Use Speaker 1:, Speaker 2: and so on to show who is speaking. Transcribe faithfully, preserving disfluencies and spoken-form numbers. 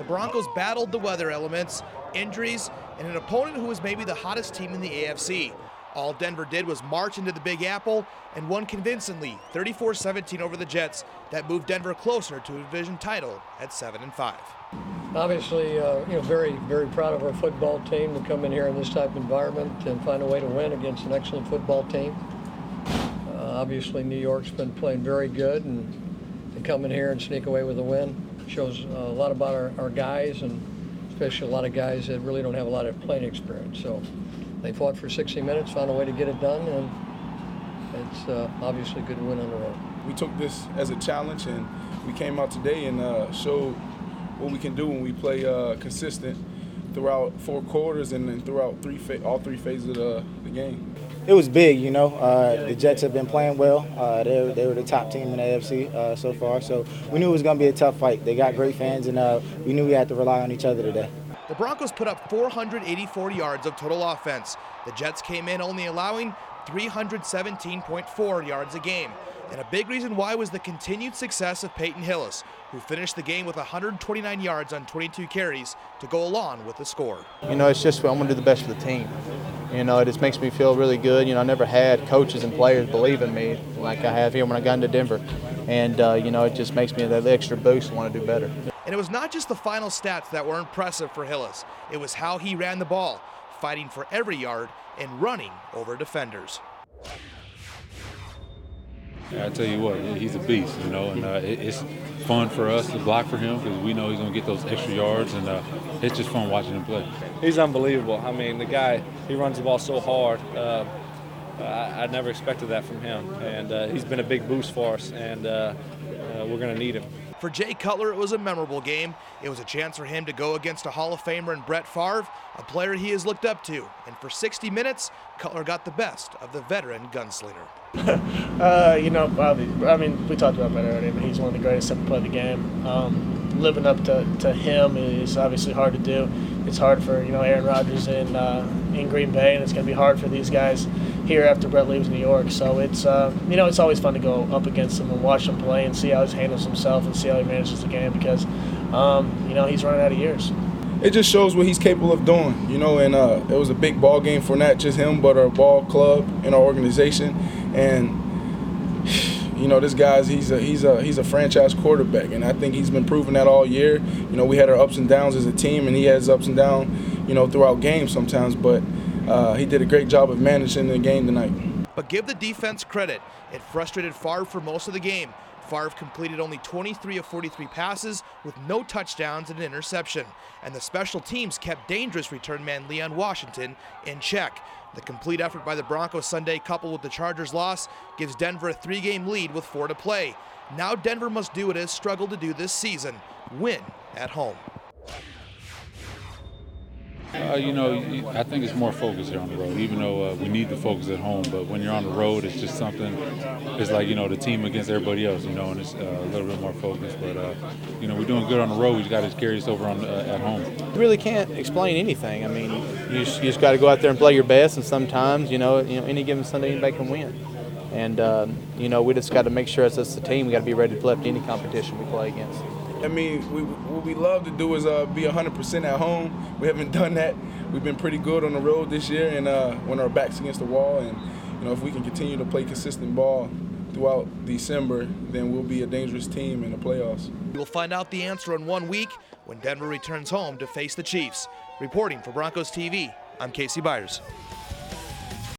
Speaker 1: the Broncos battled the weather elements, injuries, and an opponent who was maybe the hottest team in the A F C. All Denver did was march into the Big Apple and won convincingly, thirty-four seventeen over the Jets. That moved Denver closer to a division title at seven and five.
Speaker 2: Obviously, uh, you know, very, very proud of our football team to come in here in this type of environment and find a way to win against an excellent football team. Uh, obviously, New York's been playing very good, and to come in here and sneak away with a win shows a lot about our, our guys, and especially a lot of guys that really don't have a lot of playing experience. So they fought for sixty minutes, found a way to get it done, and it's uh, obviously a good win on the road.
Speaker 3: We took this as a challenge, and we came out today and uh, showed what we can do when we play uh, consistent throughout four quarters and then throughout three fa- all three phases of the, the game.
Speaker 4: It was big, you know. Uh, the Jets have been playing well. Uh, they, they were the top team in the A F C uh, so far, so we knew it was going to be a tough fight. They got great fans, and uh, we knew we had to rely on each other today.
Speaker 1: The Broncos put up four hundred eighty-four yards of total offense. The Jets came in only allowing three hundred seventeen point four yards a game. And a big reason why was the continued success of Peyton Hillis, who finished the game with one hundred twenty-nine yards on twenty-two carries to go along with the score.
Speaker 5: You know, it's just I'm going to do the best for the team. You know, it just makes me feel really good. You know, I never had coaches and players believe in me like I have here when I got into Denver. And, uh, you know, it just makes me that extra boost to want to do better.
Speaker 1: And it was not just the final stats that were impressive for Hillis. It was how he ran the ball, fighting for every yard and running over defenders.
Speaker 6: I tell you what, he's a beast, you know, and uh, it, it's fun for us to block for him because we know he's going to get those extra yards, and uh, it's just fun watching him play.
Speaker 7: He's unbelievable. I mean, the guy, he runs the ball so hard. Uh, I, I never expected that from him, and uh, he's been a big boost for us, and uh, uh, we're going to need him.
Speaker 1: For Jay Cutler, it was a memorable game. It was a chance for him to go against a Hall of Famer in Brett Favre, a player he has looked up to. And for sixty minutes, Cutler got the best of the veteran gunslinger.
Speaker 8: uh, you know, I mean, we talked about that already, but he's one of the greatest to ever play the game. Um, living up to, to him is obviously hard to do. It's hard for, you know, Aaron Rodgers in, uh, in Green Bay, and it's going to be hard for these guys here after Brett leaves New York. So it's, uh, you know, it's always fun to go up against him and watch him play and see how he handles himself and see how he manages the game because, um, you know, he's running out of years.
Speaker 3: It just shows what he's capable of doing, you know, and uh, it was a big ball game for not just him, but our ball club and our organization. And, you know, this guy's he's a he's a he's a franchise quarterback, and I think he's been proving that all year. You know, we had our ups and downs as a team, and he has ups and downs, you know, throughout games sometimes. But uh, he did a great job of managing the game tonight.
Speaker 1: But give the defense credit. It frustrated Favre for most of the game. Favre completed only twenty-three of forty-three passes with no touchdowns and an interception. And the special teams kept dangerous return man Leon Washington in check. The complete effort by the Broncos Sunday, coupled with the Chargers' loss, gives Denver a three-game lead with four to play. Now Denver must do what it has struggled to do this season, win at home.
Speaker 6: Uh, you know, I think it's more focus here on the road, even though uh, we need to focus at home. But when you're on the road, it's just something, it's like, you know, the team against everybody else, you know, and it's uh, a little bit more focused. But, uh, you know, we're doing good on the road. We just got to carry this over on uh, at home.
Speaker 5: You really can't explain anything. I mean, you just, you just got to go out there and play your best, and sometimes, you know, you know any given Sunday, anybody can win. And, um, you know, we just got to make sure as a team, we got to be ready to play up to any competition we play against.
Speaker 3: I mean, we, what we love to do is uh, be one hundred percent at home. We haven't done that. We've been pretty good on the road this year, and uh, when our back's against the wall, and you know, if we can continue to play consistent ball throughout December, then we'll be a dangerous team in the playoffs.
Speaker 1: We'll find out the answer in one week when Denver returns home to face the Chiefs. Reporting for Broncos T V, I'm Casey Byers.